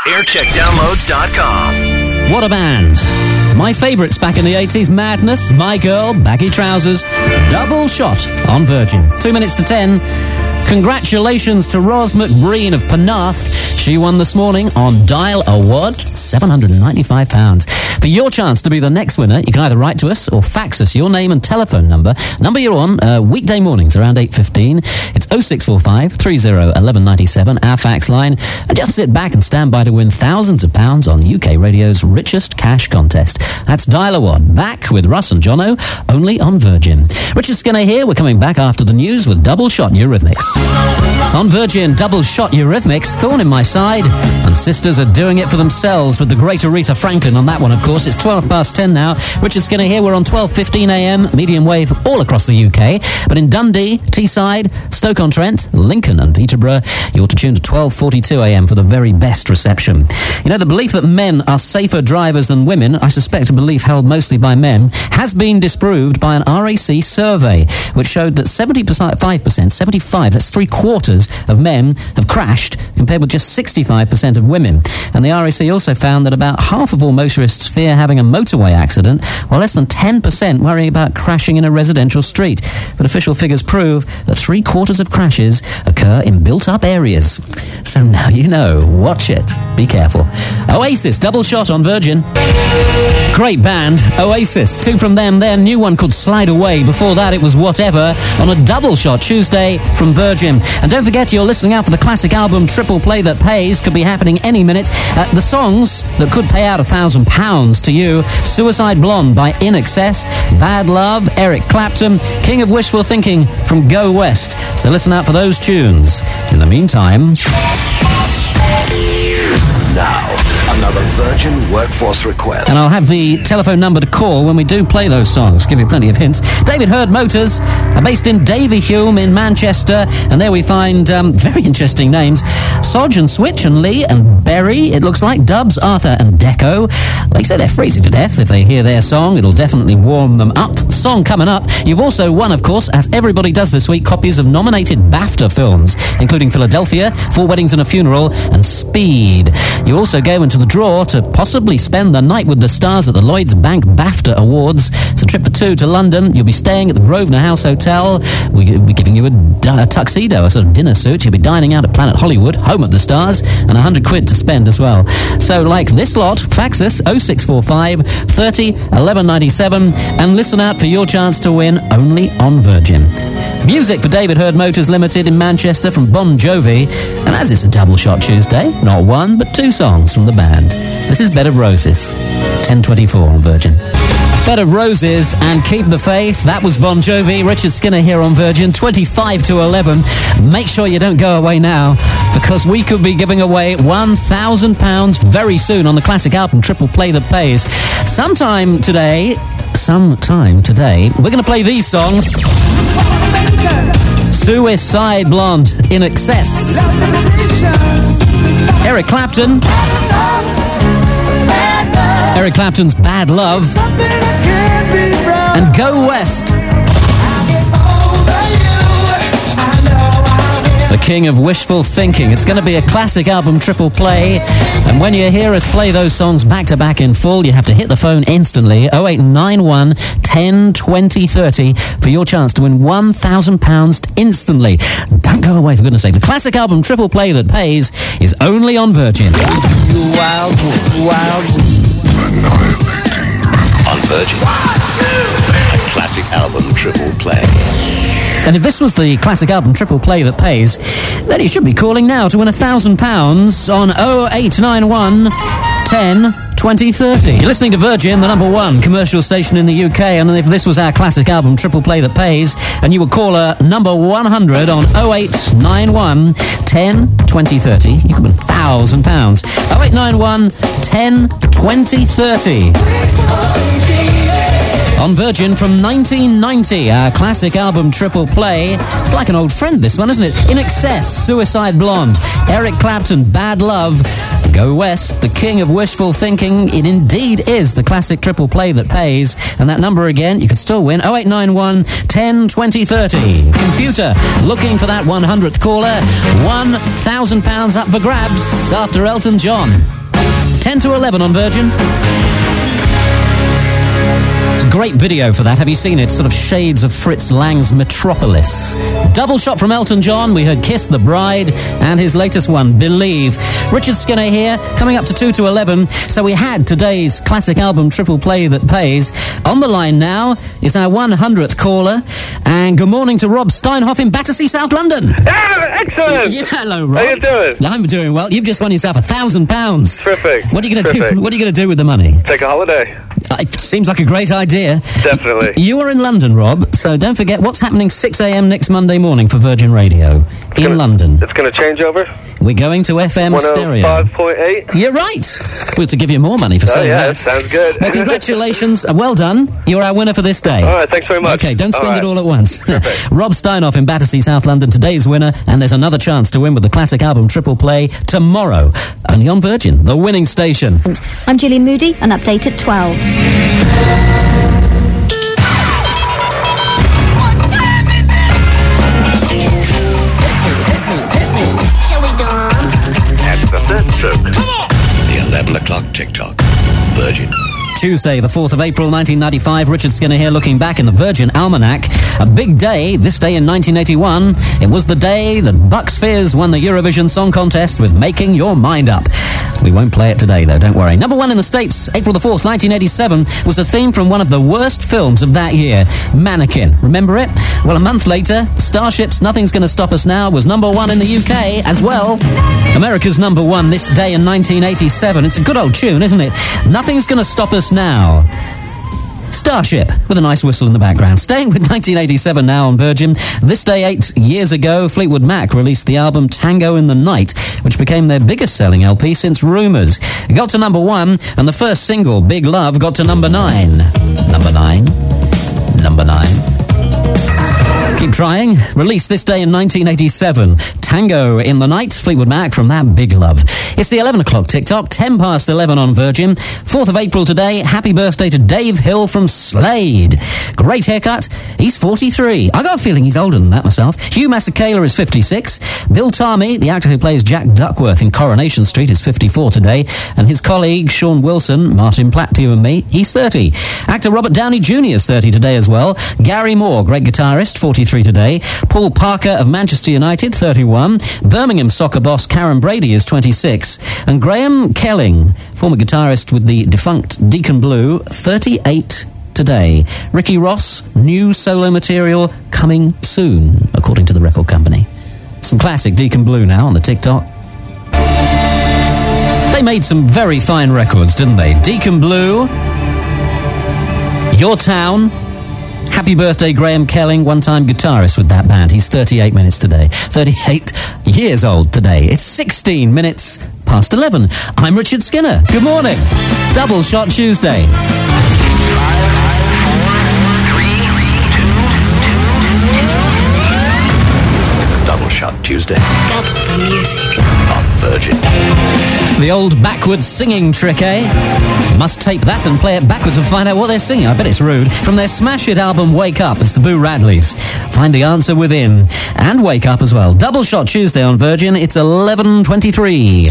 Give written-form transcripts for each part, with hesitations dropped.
aircheckdownloads.com. What a band. My favourites back in the 80s, Madness, My Girl, Baggy Trousers, Double Shot on Virgin. 2 minutes to 10. Congratulations to Ros McBreen of Penarth. She won this morning on Dial Award, £795. For your chance to be the next winner, you can either write to us or fax us your name and telephone number. Number you're on, weekday mornings around 8:15. It's 0645 30 1197, our fax line. And just sit back and stand by to win thousands of pounds on UK radio's richest cash contest. That's Dial Award. Back with Russ and Jono, only on Virgin. Richard Skinner here. We're coming back after the news with Double Shot Eurythmics. On Virgin, Double Shot Eurythmics, Thorn in My Side, and Sisters are doing it for themselves with the great Aretha Franklin on that one, of course. It's 10:12 now. Richard Skinner here. We're on 12:15 a.m. medium wave all across the UK. But in Dundee, Teesside, Stoke-on-Trent, Lincoln and Peterborough, you ought to tune to 12:42 a.m. for the very best reception. You know, the belief that men are safer drivers than women, I suspect a belief held mostly by men, has been disproved by an RAC survey, which showed that 75%, that's 3/4 of men have crashed, compared with just 65% of women. And the RAC also found that about half of all motorists fear having a motorway accident, while less than 10% worry about crashing in a residential street. But official figures prove that 3/4 of crashes occur in built-up areas. So now you know. Watch it. Be careful. Oasis, Double Shot on Virgin. Great band, Oasis. Two from them, their new one called Slide Away. Before that, it was Whatever on a Double Shot Tuesday from Virgin. And don't forget, you're listening out for the classic album Triple Play That Pays. Could be happening any minute. The songs that could pay out £1,000 to you: Suicide Blonde by In Excess, Bad Love, Eric Clapton, King of Wishful Thinking from Go West. So listen out for those tunes. In the meantime... Now, another Virgin Workforce request. And I'll have the telephone number to call when we do play those songs. Give you plenty of hints. David Hurd Motors are based in Davyhulme in Manchester. And there we find very interesting names. Sodge and Switch and Lee and Berry, it looks like. Dubs, Arthur and Deco. They say they're freezing to death. If they hear their song, it'll definitely warm them up. Song coming up. You've also won, of course, as everybody does this week, copies of nominated BAFTA films, including Philadelphia, 4 Weddings and a Funeral, and Speed. You also go into the draw to possibly spend the night with the stars at the Lloyds Bank BAFTA Awards. It's a trip for 2 to London. You'll be staying at the Grosvenor House Hotel. We'll be giving you a tuxedo, a sort of dinner suit. You'll be dining out at Planet Hollywood, home of the stars, and £100 to spend as well. So, like this lot, fax us 0645 30 1197 and listen out for your chance to win only on Virgin. Music for David Hurd Motors Limited in Manchester from Bon Jovi. And as it's a Double Shot Tuesday, not one but 2 songs from the band. This is Bed of Roses, 10:24 on Virgin. Bed of Roses and Keep the Faith. That was Bon Jovi. Richard Skinner here on Virgin, 25 to 11. Make sure you don't go away now, because we could be giving away £1,000 very soon on the classic album Triple Play That Pays. Sometime today, we're going to play these songs. Suicide Blonde, In Excess. Eric Clapton. Eric Clapton's Bad Love. And Go West. The King of Wishful Thinking. It's going to be a classic album triple play. And when you hear us play those songs back to back in full, you have to hit the phone instantly, 0891 10 20 30, for your chance to win £1,000 instantly. Don't go away, for goodness sake. The classic album Triple Play That Pays is only on Virgin. Wild. Annihilating. On Virgin. A classic album triple play. And if this was the classic album Triple Play That Pays, then you should be calling now to win £1,000 on 0891 10 20 30. You're listening to Virgin, the number 1 commercial station in the UK, and if this was our classic album Triple Play That Pays, and you would call number 100 on 0891 10 20 30, you could win £1,000. 0891 10 20 30. On Virgin from 1990, our classic album Triple Play. It's like an old friend, this one, isn't it? In Excess, Suicide Blonde, Eric Clapton, Bad Love, Go West, the King of Wishful Thinking. It indeed is the classic Triple Play That Pays. And that number again, you could still win, 0891 10 20 30. Computer, looking for that 100th caller. £1,000 up for grabs after Elton John. 10 to 11 on Virgin. It's a great video for that. Have you seen it? Sort of shades of Fritz Lang's Metropolis. Double shot from Elton John. We heard Kiss the Bride and his latest one, Believe. Richard Skinner here, coming up to 2 to 11. So we had today's classic album triple play that pays. On the line now is our 100th caller. And good morning to Rob Steinhoff in Battersea, South London. Ah, excellent! Yeah, hello, Rob. How you doing? I'm doing well. You've just won yourself £1,000. Terrific. What are you going to do? Terrific. What are you going to do with the money? Take a holiday. It seems like a great idea. Definitely. You are in London, Rob, so don't forget what's happening 6 a.m. next Monday morning for Virgin Radio in London. It's going to change over? We're going to FM stereo. 105.8? You're right. We're to give you more money for saying that. Sounds good. Well, congratulations. Well done. You're our winner for this day. All right, thanks very much. Okay, don't spend All right. it all at once. Perfect. Rob Steinhoff in Battersea, South London, today's winner, and there's another chance to win with the classic album triple play tomorrow, only on Virgin, the winning station. I'm Gillian Moody, an update at 12. The 11 o'clock TikTok. Virgin. Tuesday, the 4th of April, 1995. Richard Skinner here looking back in the Virgin Almanac. A big day, this day in 1981. It was the day that Bucks Fizz won the Eurovision Song Contest with Making Your Mind Up. We won't play it today, though, don't worry. Number one in the States, April the 4th, 1987, was the theme from one of the worst films of that year, Mannequin. Remember it? Well, a month later, Starship's Nothing's Gonna Stop Us Now was number one in the UK as well. America's number one this day in 1987. It's a good old tune, isn't it? Nothing's Gonna Stop Us Now. Starship, with a nice whistle in the background. Staying with 1987 now on Virgin. This day 8 years ago, Fleetwood Mac released the album Tango in the Night, which became their biggest selling LP since Rumours. It got to number one, and the first single, Big Love, got to number 9. Number 9. Number 9. Keep trying. Released this day in 1987. Tango in the Night, Fleetwood Mac from that Big Love. It's the 11 o'clock TikTok, 10 past 11 on Virgin. 4th of April today. Happy birthday to Dave Hill from Slade. Great haircut. He's 43. I got a feeling he's older than that myself. Hugh Masekela is 56. Bill Tarmy, the actor who plays Jack Duckworth in Coronation Street, is 54 today. And his colleague, Sean Wilson, Martin Platt to you and me, he's 30. Actor Robert Downey Jr. is 30 today as well. Gary Moore, great guitarist, 43 today. Paul Parker of Manchester United, 31. Birmingham soccer boss Karen Brady is 26. And Graham Kelling, former guitarist with the defunct Deacon Blue, 38 today. Ricky Ross, new solo material coming soon, according to the record company. Some classic Deacon Blue now on the TikTok. They made some very fine records, didn't they? Deacon Blue, Your Town. Happy birthday, Graham Kelling, one-time guitarist with that band. He's 38 minutes today. 38 years old today. It's 16 minutes past 11. I'm Richard Skinner. Good morning. Double Shot Tuesday. It's a double shot Tuesday. Double the music. On Virgin. The old backwards singing trick, eh? Must tape that and play it backwards and find out what they're singing. I bet it's rude. From their smash hit album Wake Up, it's the Boo Radleys. Find the answer within. And Wake Up as well. Double Shot Tuesday on Virgin. It's 11:23.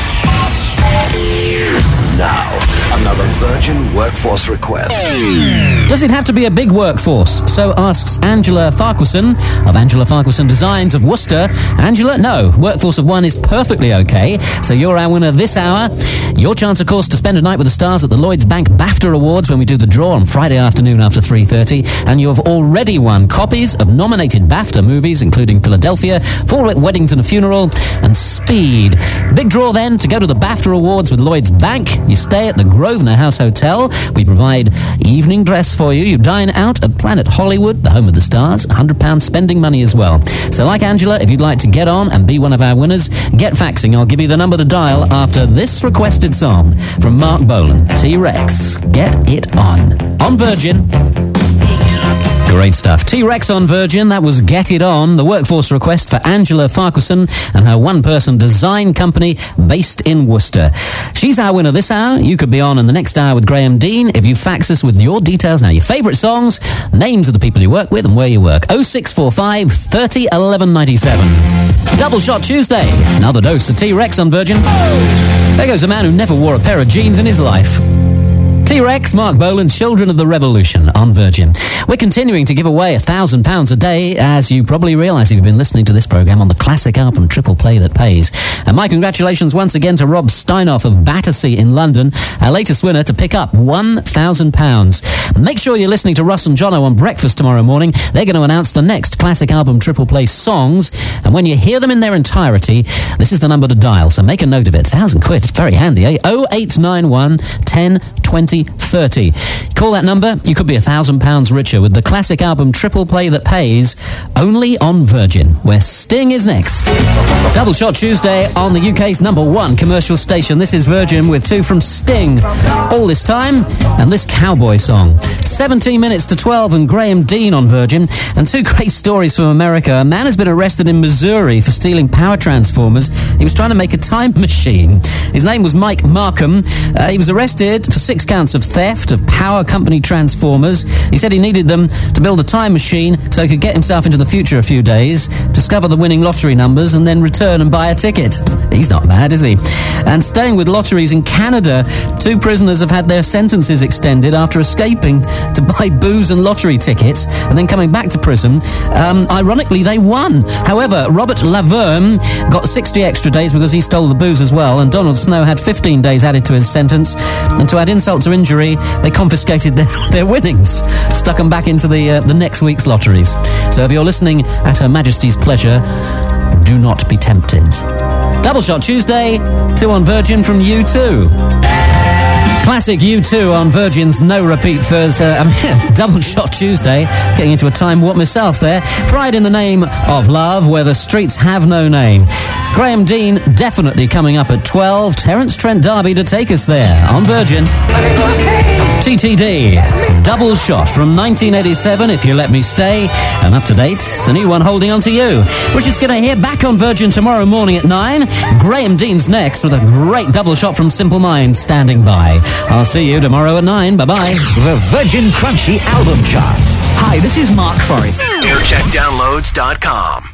Now, another Virgin workforce request. Does it have to be a big workforce? So asks Angela Farquharson of Angela Farquharson Designs of Worcester. Angela, no. Workforce of one is perfectly okay. So you're our winner this hour. Your chance, of course, to spend a night with the stars at the Lloyds Bank BAFTA Awards when we do the draw on Friday afternoon after 3:30. And you have already won copies of nominated BAFTA movies, including Philadelphia, 4 Weddings and a Funeral, and Speed. Big draw then to go to the BAFTA Awards with Lloyds Bank. You stay at the Grosvenor House Hotel. We provide evening dress for you. You dine out at Planet Hollywood, the home of the stars. £100 spending money as well. So like Angela, if you'd like to get on and be one of our winners, get faxing. I'll give you the number to dial after this requested song from Mark Bolan, T-Rex. Get it on Virgin. Great stuff. T-Rex on Virgin. That was Get It On, the workforce request for Angela Farquharson and her one-person design company based in Worcester. She's our winner this hour. You could be on in the next hour with Graham Dean if you fax us with your details now. Your favourite songs, names of the people you work with and where you work. 0645 30 11 97. It's Double Shot Tuesday. Another dose of T-Rex on Virgin. There goes a man who never wore a pair of jeans in his life. T-Rex, Mark Bolan, Children of the Revolution on Virgin. We're continuing to give away £1,000 a day, as you probably realise if you've been listening to this programme, on the classic album Triple Play That Pays. And my congratulations once again to Rob Steinoff of Battersea in London, our latest winner, to pick up £1,000. Make sure you're listening to Russ and Jono on Breakfast tomorrow morning. They're going to announce the next classic album Triple Play songs, and when you hear them in their entirety, this is the number to dial, so make a note of it. £1,000, it's very handy, eh? 0891 10 20 30. Call that number, you could be £1,000 richer with the classic album Triple Play That Pays, only on Virgin, where Sting is next. Double Shot Tuesday on the UK's #1 commercial station. This is Virgin with two from Sting, All This Time and this cowboy song. 17 minutes to 12 and Graham Dean on Virgin. And two great stories from America. A man has been arrested in Missouri for stealing power transformers. He was trying to make a time machine. His name was Mike Markham. He was arrested for 6 counts of theft of power company transformers. He said he needed them to build a time machine so he could get himself into the future a few days, discover the winning lottery numbers, and then return and buy a ticket. He's not mad, is he? And staying with lotteries in Canada, 2 prisoners have had their sentences extended after escaping to buy booze and lottery tickets and then coming back to prison. Ironically, they won. However, Robert Laverne got 60 extra days because he stole the booze as well, and Donald Snow had 15 days added to his sentence. And to add insult to injury, they confiscated their winnings, stuck them back into the next week's lotteries. So if you're listening at Her Majesty's pleasure, do not be tempted. Double Shot Tuesday, 2 on Virgin from U2. Classic U2 on Virgin's No Repeat Thursday. Double Shot Tuesday. Getting into a time warp myself there. Pride in the Name of Love, where the streets have no name. Graham Dean definitely coming up at 12. Terence Trent D'Arby to take us there on Virgin. TTD, Double Shot from 1987, If You Let Me Stay. And up to date, the new one, Holding On To You. We're just going to hear back on Virgin tomorrow morning at 9. Graham Dean's next with a great double shot from Simple Minds, Standing By. I'll see you tomorrow at 9. Bye-bye. The Virgin Crunchy Album Chart. Hi, this is Mark Forrest. AirCheckDownloads.com.